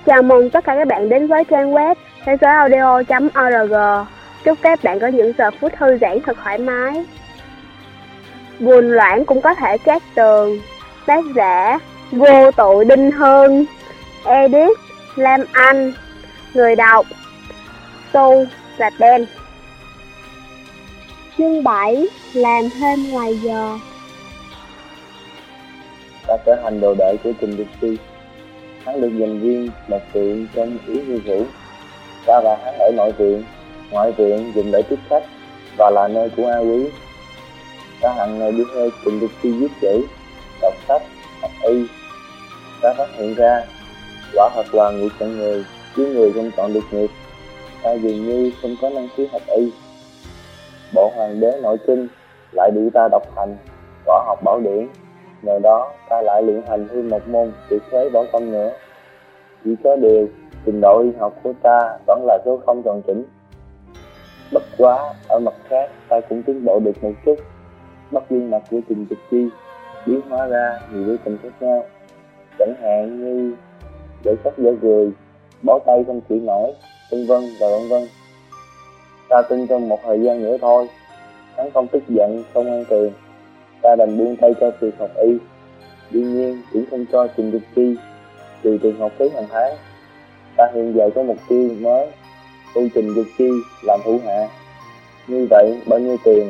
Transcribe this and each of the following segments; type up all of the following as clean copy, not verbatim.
Chào mừng tất cả các bạn đến với trang web thế giớiaudio.org. Chúc các bạn có những giờ phút thư giãn thật thoải mái. Buồn loãng cũng có thể cát tường. Tác giả Vô Tội Đinh Hơn. Edit Lam Anh. Người đọc Su và Ben. Chương 7. Làm thêm ngoài giờ. Ta trở thành đồ đệ của Trình Dục Chi. Hắn được dành riêng một viện trong Yến Vương Phủ. Ta và hắn ở nội viện, ngoại viện dùng để tiếp khách và là nơi của A Quý. Ta hằng ngày đi theo Trình Dục Chi viết chữ, đọc sách, học y. Ta phát hiện ra quả thật là nghiệp chọn người, chứ người không chọn được nghiệp. Ta dường như không có năng khiếu học y. Bộ Hoàng đế nội kinh lại bị ta đọc thành võ học bảo điển. Nhờ đó ta lại luyện hành thêm một môn tuyệt thế võ công nữa. Chỉ có điều trình độ y học của ta vẫn là số không tròn chỉnh. Bất quá ở mặt khác ta cũng tiến bộ được một chút. Bất gương mặt của Trình Dục Chi biến hóa ra nhiều biểu tình khác nhau, chẳng hạn như để sắc dở cười, bó tay không chịu nổi, vân vân và vân vân. Ta tin trong một thời gian nữa thôi, hắn không tức giận, không ăn tiền, ta đành buông tay cho việc học y. Tuy nhiên cũng không cho Trình Dục Chi trừ tiền học phí hàng tháng. Ta hiện giờ có mục tiêu mới, tu Trình Dục Chi làm thủ hạ. Như vậy bao nhiêu tiền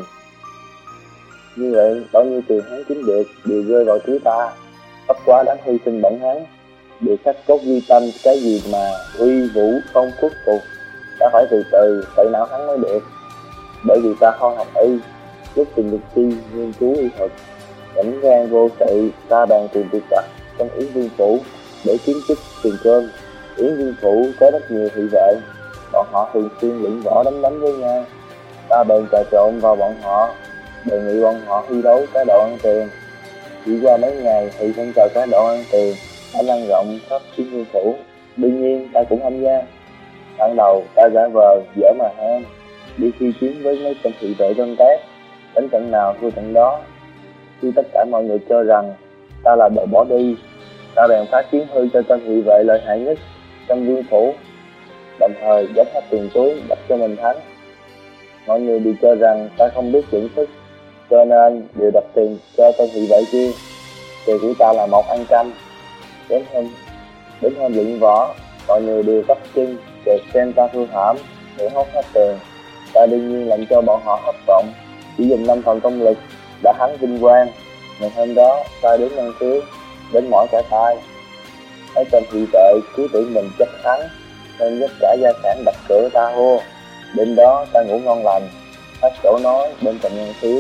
hắn kiếm được đều rơi vào túi ta. Bất quá đáng hy sinh bẩn hắn, điều khắc cốt ghi tâm cái gì mà uy vũ không khuất phục. Ta phải từ từ tẩy não hắn mới được. Bởi vì ta không học y, lúc Trình Dục Chi nghiên cứu y thuật rảnh rang vô sự, ta bàn tìm việc vặt trong Yến Vương Phủ để kiếm chức tiền cơm. Yến Vương Phủ có rất nhiều thị vệ, bọn họ thường xuyên luyện võ đánh với nhau. Ta bèn trà trộn vào bọn họ, đề nghị bọn họ thi đấu cá độ ăn tiền. Chỉ qua mấy ngày thì phong trào cá độ ăn tiền đã lan rộng khắp Yến Vương Phủ. Đương nhiên ta cũng tham gia. Ban đầu ta giả vờ dở mà ham, đi khi chiến với mấy tên thị vệ đơn tác, đánh trận nào thua trận đó. Khi tất cả mọi người cho rằng ta là đồ bỏ đi, ta bèn phá chiến hư cho tên thị vệ lợi hại nhất trong Vương Phủ, đồng thời dốc hết tiền túi đập cho mình thắng. Mọi người đều cho rằng ta không biết dưỡng sức, cho nên đều đập tiền cho tên thị vệ kia. Tiền của ta là một ăn canh. Đến hôm luyện võ, mọi người đều bắt chân để xem ta hư hãm để hốt hết tiền. Ta đương nhiên lệnh cho bọn họ hấp vọng, chỉ dùng 5 phần công lực đã hắn vinh quang. Ngày hôm đó ta đến năng khiếu, đến mỏi cả tay. Mấy tên thị vệ cứ tưởng mình chắc thắng nên dốc cả gia sản đập cửa ta hô. Đêm đó ta ngủ ngon lành, hết chỗ nói bên cạnh năng khiếu.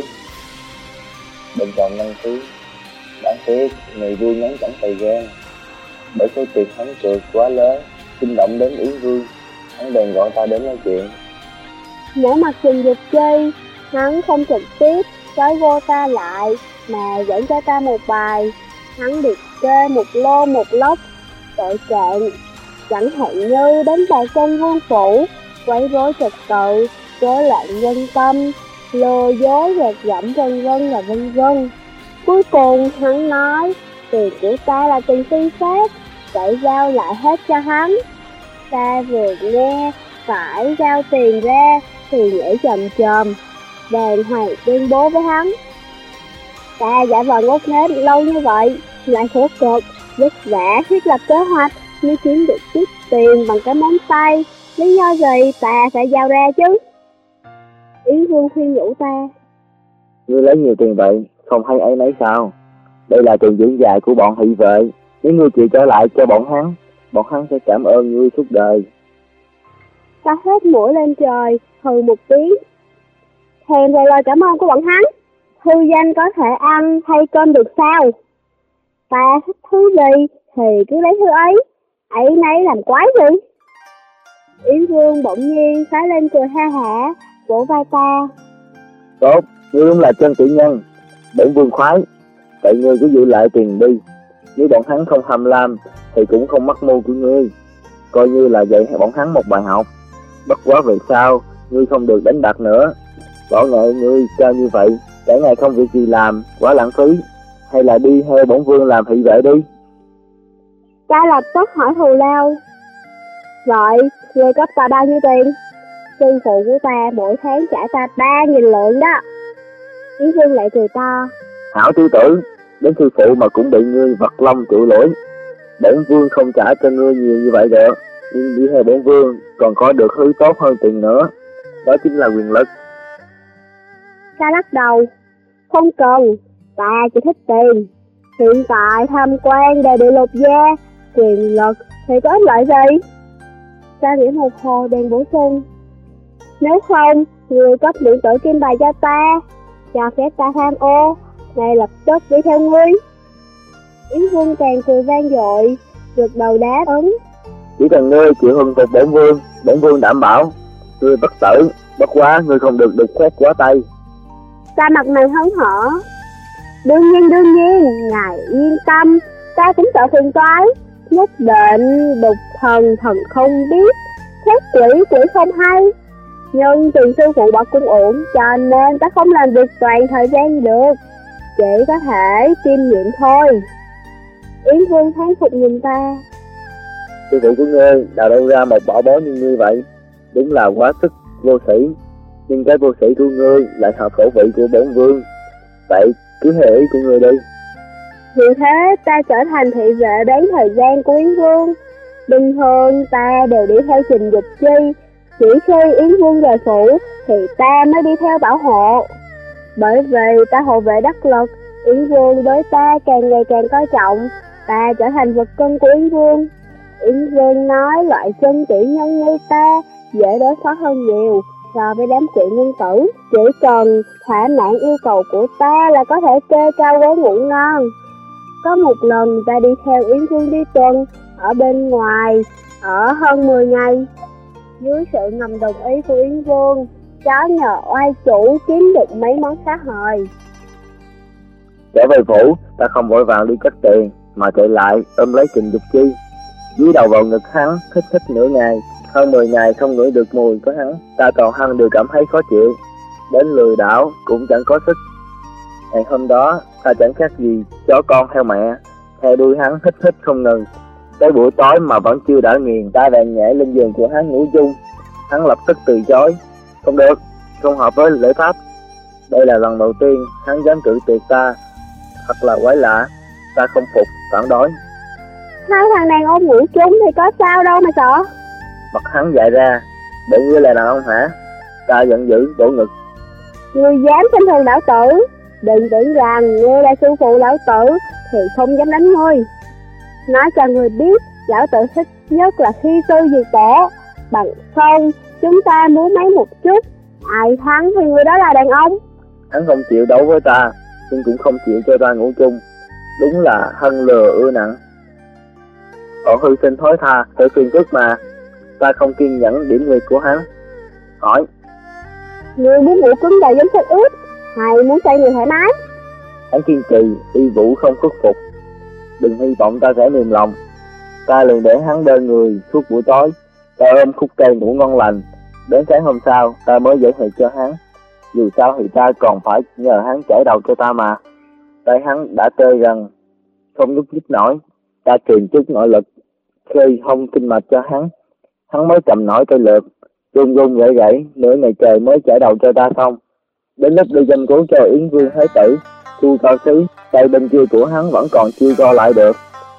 Đáng tiếc người vui ngắn chẳng thời gian, bởi số tiền hắn cược quá lớn, kinh động đến Yến Vương. Hắn bèn gọi ta đến nói chuyện. Nể mặt Trình Dục Chi, hắn không trực tiếp trói vô ta lại mà dẫn cho ta một bài. Hắn liệt kê một lô một lốc tội trạng, chẳng hạn như đánh bạc trong Vương Phủ, quấy rối trật tự, rối loạn nhân tâm, lừa dối gạt gẫm vân vân và vân vân. Cuối cùng hắn nói tiền của ta là tiền phi pháp, phải giao lại hết cho hắn. Ta vừa nghe phải giao tiền ra thì nghĩ chồm chồm, đàng hoàng tuyên bố với hắn. Ta giả vờ ngốc nghếch lâu như vậy, lại khổ cực, vất vả thiết lập kế hoạch mới kiếm được chút tiền bằng cái móng tay. Lý do gì ta phải giao ra chứ? Yến Vương khuyên nhủ ta. Ngươi lấy nhiều tiền vậy, không hay ấy nấy sao? Đây là tiền dưỡng dài của bọn thị vệ. Nếu ngươi chịu trở lại cho bọn hắn sẽ cảm ơn ngươi suốt đời. Ta hét mũi lên trời, hừ một tiếng. Thèm về lời cảm ơn của bọn hắn. Thư danh có thể ăn hay cơm được sao? Ta thích thứ gì thì cứ lấy thứ ấy, ấy nấy làm quái gì? Yến Vương bỗng nhiên phá lên cười ha hả, vỗ vai ta. Tốt, ngươi đúng là chân tiểu nhân, bổn vương khoái. Vậy ngươi cứ giữ lại tiền đi. Nếu bọn hắn không tham lam thì cũng không mắc mưu của ngươi, coi như là dạy bọn hắn một bài học. Bất quá về sau ngươi không được đánh bạc nữa. Võ nghệ ngươi cao như vậy, cả ngày không việc gì làm, quá lãng phí. Hay là đi theo bổn vương làm thị vệ đi. Ta lập tức hỏi thù lao. Vậy, người cấp ta bao nhiêu tiền? Sư phụ của ta mỗi tháng trả ta 3.000 lượng đó. Yến Vương lại cười to. Hảo tiểu tử, đến sư phụ mà cũng bị ngươi vật long tự lỗi. Bổn vương không trả cho ngươi nhiều như vậy được, nhưng đi theo bổn vương còn có được thứ tốt hơn tiền nữa, đó chính là quyền lực. Ta lắc đầu. Không cần, ta chỉ thích tiền. Hiện tại tham quan đều bị lột da, quyền lực thì có ích lợi gì? Ta nghĩ một hồi bèn bổ sung. Nếu không, ngươi cấp điện tử kim bài cho phép ta tham ô, ngay lập tức đi theo ngươi. Yến Vương càng cười vang dội, gật đầu đáp ứng. Chỉ cần ngươi chịu hưng phục bổn vương đảm bảo ngươi bất tử, bất quá ngươi không được đục khoét quá tay. Ta mặt mày hớn hở. Đương nhiên, ngài yên tâm, ta cũng sợ phiền toái. Nhất định đục thần không biết, khét quỷ không hay. Nhưng tiền sư phụ bậc cung ổn, cho nên ta không làm việc toàn thời gian được, chỉ có thể kiêm nhiệm thôi. Yến Vương thán phục nhìn ta. Sư phụ của ngươi đào đâu ra một bảo bối như ngươi vậy, đúng là quá sức vô sĩ. Nhưng cái vô sĩ của ngươi lại hợp khẩu vị của bổn vương, vậy cứ theo ý của ngươi đi. Vì thế ta trở thành thị vệ bán thời gian của Yến Vương. Bình thường ta đều đi theo Trình Dục Chi, chỉ khi Yến Vương rời phủ thì ta mới đi theo bảo hộ. Bởi vì ta hộ vệ đắc lực, Yến Vương đối ta càng ngày càng coi trọng, ta trở thành vật cưng của Yến Vương. Yến Vương nói loại chân tiểu nhân như ta dễ đối phó hơn nhiều so với đám quỷ nhân tử. Chỉ cần thỏa mãn yêu cầu của ta là có thể kê cao gối ngủ ngon. Có một lần ta đi theo Yến Vương đi tuần ở bên ngoài ở hơn 10 ngày. Dưới sự ngầm đồng ý của Yến Vương, cháu nhờ oai chủ kiếm được mấy món khá hời. Trở về phủ, ta không vội vàng đi cất tiền, mà chạy lại ôm lấy Trình Dục Chi, dúi đầu vào ngực hắn, thích nửa ngày. Hơn 10 ngày không ngửi được mùi của hắn, ta toàn thân đều cảm thấy khó chịu, đến lười đảo cũng chẳng có sức. Ngày hôm đó, ta chẳng khác gì chó con theo mẹ, theo đuôi hắn hít không ngừng. Tới buổi tối mà vẫn chưa đã nghiền, ta bèn nhảy lên giường của hắn ngủ chung. Hắn lập tức từ chối. Không được, không hợp với lễ pháp. Đây là lần đầu tiên hắn dám cự tuyệt ta, thật là quái lạ. Ta không phục, phản đối. Hai thằng đàn ông ngủ chung thì có sao đâu mà sợ. Mặt hắn dại ra. Bộ ngươi là đàn ông hả? Ta giận dữ vỗ ngực. Ngươi dám xem thường lão tử, đừng tưởng rằng ngươi là sư phụ lão tử thì không dám đánh ngươi. Nói cho người biết, lão tử thích nhất là khi sư diệt tổ, bằng không chúng ta muốn mấy một chút, ai thắng thì người đó là đàn ông. Hắn không chịu đấu với ta, nhưng cũng không chịu cho ta ngủ chung. Đúng là hân lừa ưa nặng. Họ hư sinh thối tha, phải phiền phức mà. Ta không kiên nhẫn điểm nguyệt của hắn. Hỏi: Người muốn ngủ cứng đầu giống thịt ướt, hay muốn xoay người thoải mái? Hắn kiên trì, y vũ không khuất phục. Đừng hy vọng ta sẽ mềm lòng. Ta liền để hắn bên người suốt buổi tối. Ta ôm khúc cây ngủ ngon lành. Đến sáng hôm sau, ta mới giải thích cho hắn. Dù sao thì ta còn phải nhờ hắn chải đầu cho ta mà. Tay hắn đã tê gần, không nhúc nhích nổi. Ta truyền chút nội lực, khơi thông kinh mạch cho hắn. Hắn mới cầm nổi tay lược, run rẩy nửa ngày trời mới chải đầu cho ta xong. Đến lúc đi dâm cố cho Yến Vương Thái tử, Chu Cao Xí, tay bên kia của hắn vẫn còn chưa co lại được.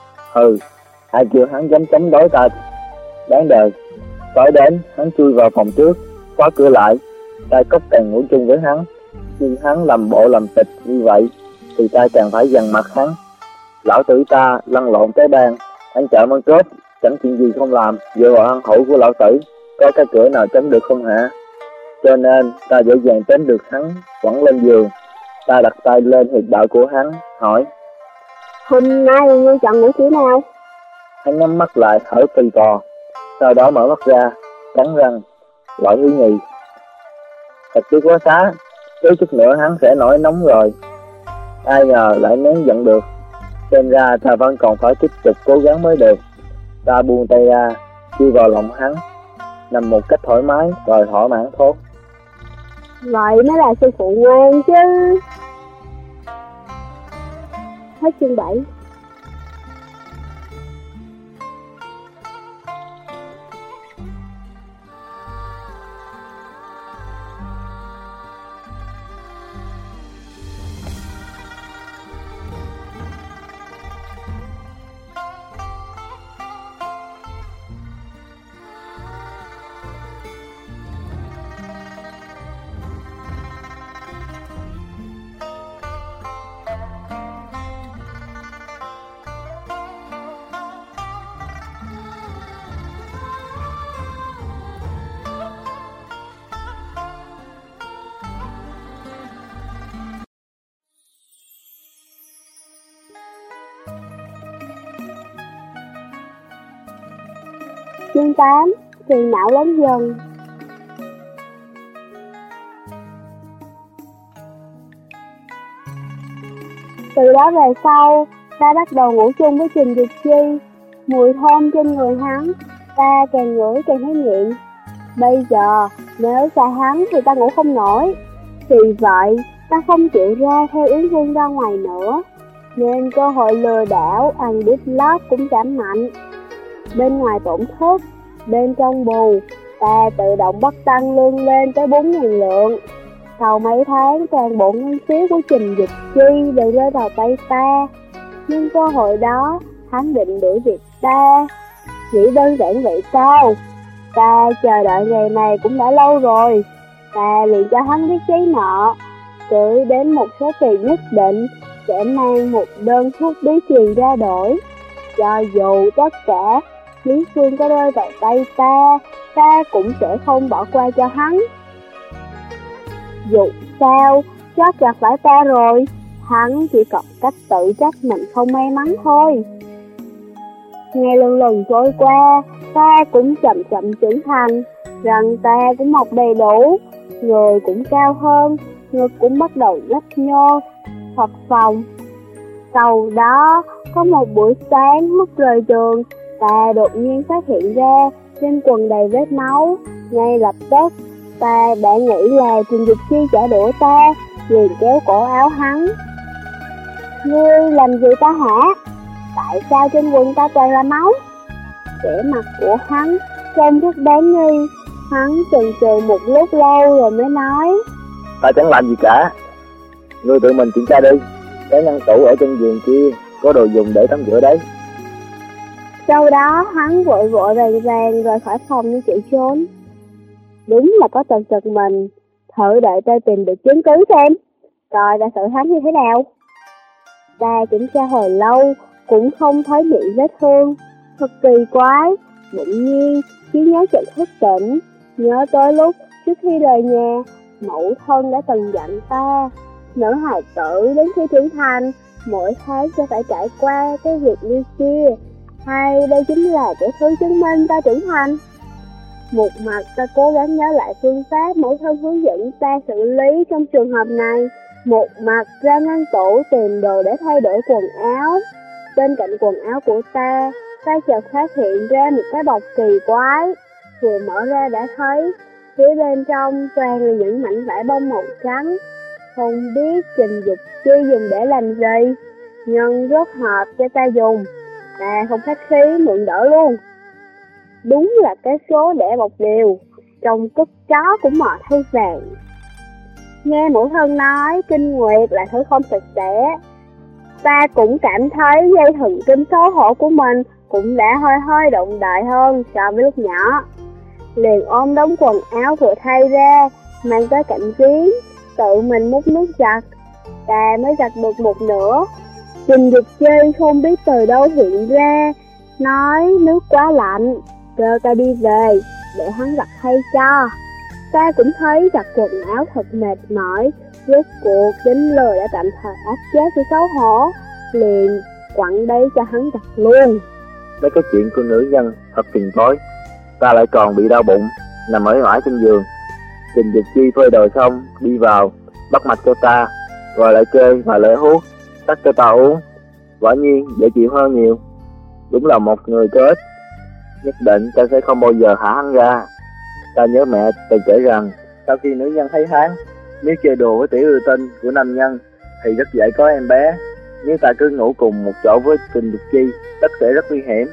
Ai kêu hắn dám chống đối ta? Đáng đời. Tối đến, hắn chui vào phòng trước, khóa cửa lại. Ta cốc càng ngủ chung với hắn, nhưng hắn làm bộ làm tịch như vậy thì ta càng phải dằn mặt hắn. Lão tử ta lăn lộn tới bang, ăn chợ ăn cướp, chẳng chuyện gì không làm, dựa vào ăn hổ của lão tử, có cái cửa nào tránh được không hả? Cho nên ta dễ dàng tránh được hắn quẳng lên giường. Ta đặt tay lên huyệt đạo của hắn, hỏi: Hôm nay ngươi chọn ngủ kiểu nào? Hắn nhắm mắt lại thở phì phò, sau đó mở mắt ra, cắn răng, loại thứ nhì. Thật tiếc quá xá, tới chút nữa hắn sẽ nổi nóng rồi. Ai ngờ lại nén giận được. Xem ra ta vẫn còn phải tiếp tục cố gắng mới được. Ta buông tay ra, chui vào lòng hắn, nằm một cách thoải mái rồi thỏa mãn thốt: Vậy mới là sư phụ ngoan chứ. Hết chương 7. Chương 8. Phiền não lớn dần. Từ đó về sau, ta bắt đầu ngủ chung với Trình Dực Chi. Mùi thơm trên người hắn, ta càng ngửi càng thấy nghiện. Bây giờ, nếu xa hắn thì ta ngủ không nổi. Vì vậy, ta không chịu ra theo Yến Vương ra ngoài nữa, nên cơ hội lừa đảo ăn đít lót cũng giảm mạnh. Bên ngoài tổn thất, bên trong bù, ta tự động bắt tăng lương lên tới 4.000 lượng. Sau mấy tháng, toàn bộ ngân phiếu của Trình Dực Chi đều rơi vào tay ta. Nhưng cơ hội đó, hắn định đuổi việc ta. Nghĩ đơn giản vậy sao? Ta chờ đợi ngày này cũng đã lâu rồi. Ta liền cho hắn viết giấy nợ, gửi đến một số tiền nhất định, sẽ mang một đơn thuốc bí truyền ra đổi. Cho dù tất cả Lý Phương có rơi vào tay ta, ta cũng sẽ không bỏ qua cho hắn. Dù sao, chắc gặp phải ta rồi, hắn chỉ còn cách tự trách mình không may mắn thôi. Ngày lần lần trôi qua, ta cũng chậm chậm trưởng thành, răng ta cũng mọc đầy đủ, người cũng cao hơn, ngực cũng bắt đầu nhấp nhô, phập phồng. Sau đó, có một buổi sáng lúc rời trường, ta đột nhiên phát hiện ra trên quần đầy vết máu. Ngay lập tức, ta đã nghĩ là Trình Dực Chi trả đũa ta, liền kéo cổ áo hắn. Ngươi làm gì ta hả? Tại sao trên quần ta toàn là máu? Vẻ mặt của hắn trông rất đáng nghi. Hắn chần chừ một lúc lâu rồi mới nói: Ta chẳng làm gì cả. Ngươi tự mình kiểm tra đi. Cái ngăn tủ ở trên giường kia có đồ dùng để tắm rửa đấy. Sau đó hắn vội vội vàng vàng rời khỏi phòng như chạy trốn. Đúng là có tật giật mình. Thử đợi ta tìm được chứng cứ xem, coi ta xử hắn như thế nào. Ta kiểm tra hồi lâu cũng không thấy bị vết thương. Thật kỳ quái. Bỗng nhiên trí nhớ chợt thức tỉnh, nhớ tới lúc trước khi rời nhà, mẫu thân đã từng dặn ta, nữ hài tử đến khi trưởng thành mỗi tháng sẽ phải trải qua cái việc như kia. Hay đây chính là cái thứ chứng minh ta trưởng thành? Một mặt ta cố gắng nhớ lại phương pháp mẫu thân hướng dẫn ta xử lý trong trường hợp này, một mặt ra ngăn tủ tìm đồ để thay đổi quần áo. Bên cạnh quần áo của ta chợt phát hiện ra một cái bọc kỳ quái. Vừa mở ra đã thấy phía bên trong toàn là những mảnh vải bông màu trắng. Không biết Trình Dực Chi dùng để làm gì, nhưng rất hợp cho ta dùng. Ta không khách khí mượn đỡ luôn. Đúng là cái số để bọc đều, trong cất chó cũng mò thay vàng. Nghe mẫu thân nói kinh nguyệt là thứ không sạch sẽ, ta cũng cảm thấy dây thần kinh xấu hổ của mình cũng đã hơi hơi động đậy hơn so với lúc nhỏ. Liền ôm đống quần áo vừa thay ra, mang tới cạnh giếng, tự mình múc nước giặt. Ta mới giặt được một nửa. Trình Dực Chi không biết từ đâu hiện ra, nói nước quá lạnh, kêu ta đi về để hắn giặt thay cho. Ta cũng thấy giặt quần áo thật mệt mỏi, rốt cuộc đến lời đã tạm thời áp chế sự xấu hổ, liền quẳng đấy cho hắn giặt luôn. Mấy cái chuyện của nữ nhân thật phiền toái. Ta lại còn bị đau bụng, nằm mỏi mỏi trên giường. Trình Dực Chi phơi đồ xong đi vào, bắt mạch cho ta, rồi lại chơi và lấy hút tắt cho ta uống. Quả nhiên dễ chịu hơn nhiều. Đúng là một người có ích. Nhất định ta sẽ không bao giờ thả hắn ra. Ta nhớ mẹ từng kể rằng sau khi nữ nhân thấy hắn, nếu chơi đùa với tiểu ưa tinh của nam nhân thì rất dễ có em bé. Nếu ta cứ ngủ cùng một chỗ với Trình Dực Chi, tất sẽ rất nguy hiểm.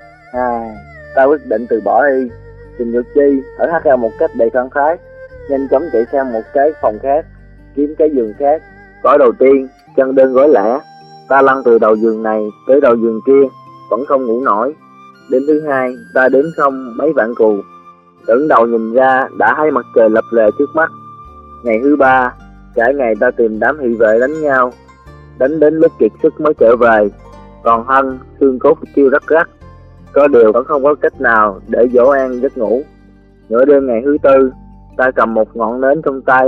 Ta quyết định từ bỏ đi. Trình Dực Chi thở hắt ra một cách đầy khẳng khái, nhanh chóng chạy sang một cái phòng khác, kiếm cái giường khác. Gói đầu tiên, chân đơn gối lẻ. Ta lăn từ đầu giường này tới đầu giường kia, vẫn không ngủ nổi. Đến thứ hai, ta đếm xong mấy vạn cù, ngẩng đầu nhìn ra đã thấy mặt trời lập lè trước mắt. Ngày thứ ba, cả ngày ta tìm đám thị vệ đánh nhau, đánh đến lúc kiệt sức mới trở về. Còn Hân, xương cốt kêu rắc rắc, có điều vẫn không có cách nào để dỗ an giấc ngủ. Nửa đêm ngày thứ tư, ta cầm một ngọn nến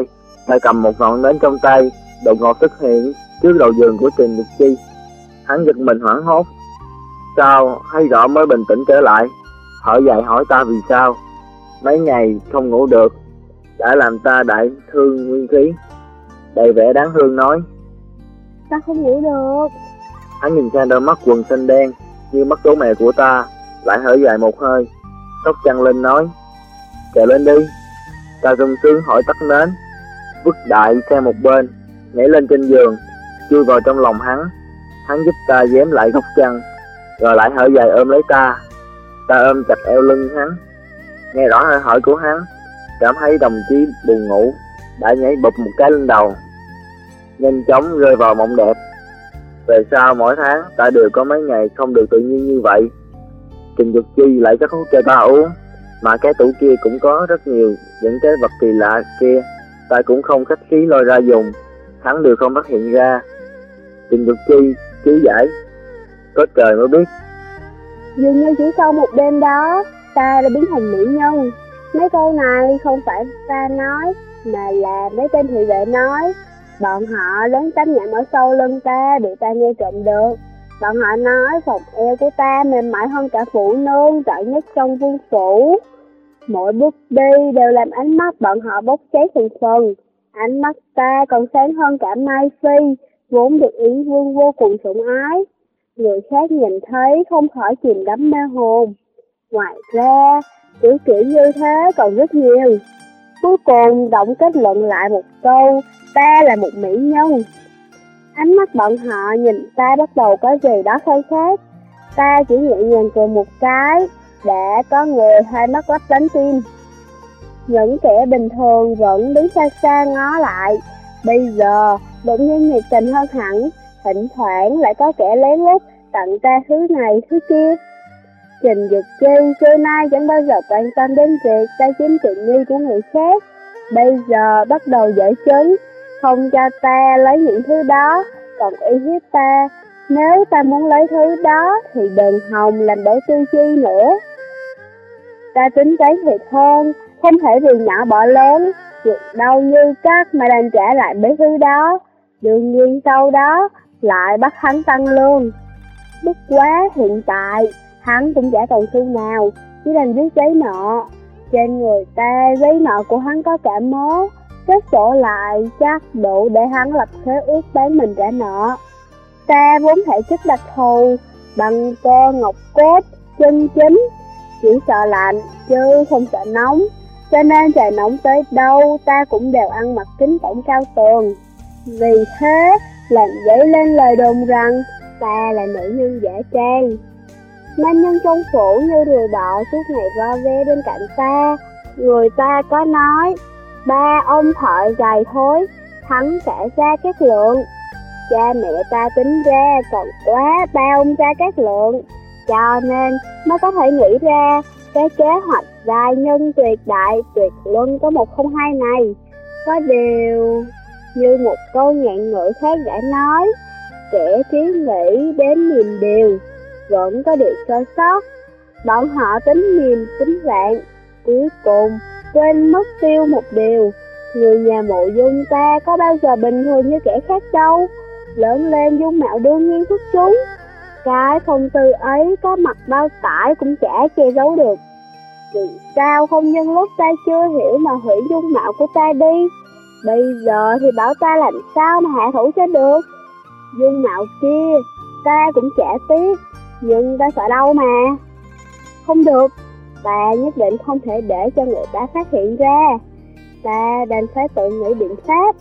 trong tay, đột ngột xuất hiện trước đầu giường của Trình Dực Chi. Hắn giật mình hoảng hốt, sau thấy rõ mới bình tĩnh trở lại. hỏi dậy hỏi ta vì sao. Mấy ngày không ngủ được đã làm ta đại thương nguyên khí. Đầy vẻ đáng thương nói: Ta không ngủ được. Hắn nhìn sang đôi mắt quần xanh đen như mắt đố mẹ của ta, lại thở dài một hơi, xốc chăn lên nói: Trèo lên đi. Ta sung sướng hỏi tắt nến, vứt đại sang một bên, nhảy lên trên giường, chui vào trong lòng hắn. Hắn giúp ta dém lại góc chăn, rồi lại thở dài ôm lấy ta. Ta ôm chặt eo lưng hắn, nghe rõ hơi hỏi của hắn, cảm thấy đồng chí buồn ngủ đã nhảy bụp một cái lên đầu, nhanh chóng rơi vào mộng đẹp. Về sau mỗi tháng ta đều có mấy ngày không được tự nhiên như vậy. Trình Dục Chi lại cất thuốc cho ta uống, mà cái tủ kia cũng có rất nhiều những cái vật kỳ lạ kia, ta cũng không khách khí lôi ra dùng, hắn đều không phát hiện ra. Trình Dục Chi chú giải: Có trời mới biết. Dường như chỉ sau một đêm đó, ta đã biến thành mỹ nhân. Mấy câu này không phải ta nói, mà là mấy tên thị vệ nói. Bọn họ lớn tấm nhạc ở sau lưng ta, bị ta nghe trộm được. Bọn họ nói vòng eo của ta mềm mại hơn cả phụ nương giỏi nhất trong vương phủ. Mỗi bước đi đều làm ánh mắt bọn họ bốc cháy phần phần. Ánh mắt ta còn sáng hơn cả Mai Phi, vốn được Yến Vương vô cùng sủng ái. Người khác nhìn thấy không khỏi chìm đắm mê hồn. Ngoài ra, kiểu như thế còn rất nhiều. Cuối cùng Động kết luận lại một câu: ta là một mỹ nhân. Ánh mắt bọn họ nhìn ta bắt đầu có gì đó khai khác. Ta chỉ nhẹ nhàng cười một cái, đã có người hai mắt lấp lánh tim. Những kẻ bình thường vẫn đứng xa xa ngó lại, bây giờ đột nhiên nhiệt tình hơn hẳn. Thỉnh thoảng lại có kẻ lén lút tặng ta thứ này thứ kia. Trình Dục Chi xưa nay chẳng bao giờ quan tâm đến việc ta chiếm tiện nghi của người khác, bây giờ bắt đầu dở chứng, không cho ta lấy những thứ đó, còn uy hiếp ta: nếu ta muốn lấy thứ đó thì đừng hòng làm đổi tư chi nữa. Ta tính toán thiệt hơn, không thể vì nhỏ bỏ lớn, việc đâu như cắt mà đành trả lại mấy thứ đó. Đương nhiên sau đó lại bắt hắn tăng lương. Bất quá hiện tại hắn cũng chả còn xu nào, chỉ đành viết giấy nợ. Trên người ta giấy nợ của hắn có cả mớ, kết sổ lại chắc đủ để hắn lập khế ước bán mình trả nợ. Ta vốn thể chất đặc thù, bằng cơ ngọc cốt, chân chính, chỉ sợ lạnh chứ không sợ nóng, cho nên trời nóng tới đâu ta cũng đều ăn mặc kính cổng cao tường. Vì thế làm dấy lên lời đồn rằng ta là nữ nhân giả trang. Nam nhân trong phủ như rùa đỏ suốt ngày vo ve bên cạnh ta. Người ta có nói: ba ông thợ gầy thối thắng cả Gia Cát Lượng. Cha mẹ ta tính ra còn quá ba ông Gia Cát Lượng, cho nên mới có thể nghĩ ra cái kế hoạch giai nhân tuyệt đại tuyệt luân có 102 này. Có điều, như một câu ngạn ngữ khác đã nói, kẻ trí nghĩ đến niềm điều vẫn có điều sơ sót. Bọn họ tính niềm tính vạn, cuối cùng quên mất tiêu một điều: người nhà Mộ Dung ta có bao giờ bình thường như kẻ khác đâu. Lớn lên dung mạo đương nhiên xuất chúng, cái phong tư ấy có mặt bao tải cũng chả che giấu được. Vì sao không nhân lúc ta chưa hiểu mà hủy dung mạo của ta đi? Bây giờ thì bảo ta làm sao mà hạ thủ cho được? Dung mạo kia ta cũng chả tiếc, nhưng ta sợ đâu mà. Không được, ta nhất định không thể để cho người ta phát hiện ra. Ta đành phải tự nghĩ biện pháp.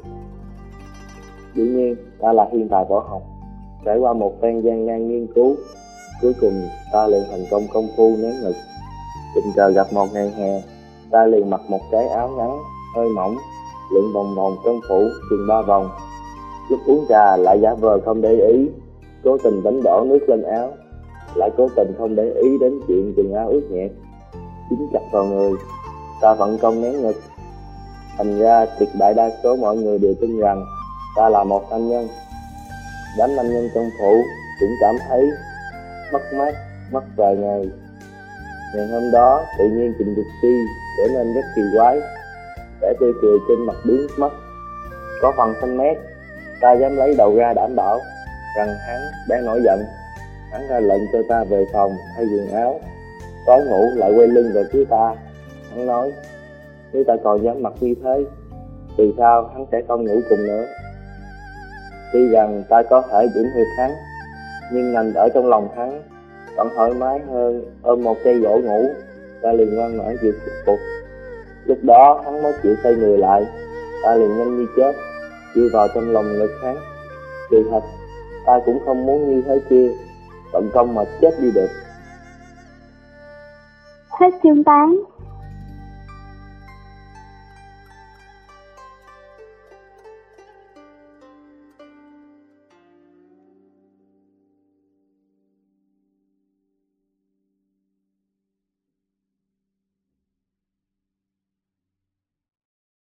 Dĩ nhiên, ta là thiên tài võ học. Trải qua một phen gian nan nghiên cứu, cuối cùng ta luyện thành công phu nén ngực. Tình cờ gặp một ngày hè, ta liền mặc một cái áo ngắn hơi mỏng, lượn vòng vòng trong phủ chừng 3 vòng. Lúc uống trà lại giả vờ không để ý, cố tình đánh đổ nước lên áo, lại cố tình không để ý đến chuyện quần áo ướt nhẹp, dính chặt vào người. Ta vận công nén ngực, thành ra tuyệt đại đa số mọi người đều tin rằng ta là một nam nhân. Đám nam nhân trong phủ cũng cảm thấy mất mát mất vài ngày. Ngày hôm đó tự nhiên Trình Dục Chi trở nên rất kỳ quái, vẻ tươi cười trên mặt biến mất, có phần xanh mét. Ta dám lấy đầu ra đảm bảo rằng hắn đang nổi giận. Hắn ra lệnh cho ta về phòng thay quần áo, Tối ngủ lại quay lưng về phía ta. Hắn nói, nếu ta còn dám mặt như thế, từ sau hắn sẽ không ngủ cùng nữa. Tuy rằng ta có thể giữ huyệt hắn, nhưng nằm ở trong lòng hắn vẫn thoải mái hơn ôm một cây gỗ ngủ. Ta liền ngoan ngoãn chịu phục. Lúc đó hắn mới chịu xoay người lại. Ta liền nhanh như chớp chui vào trong lòng ngực hắn. Kỳ thật ta cũng không muốn như thế kia, tận công mà chết đi được. Hết chương 8.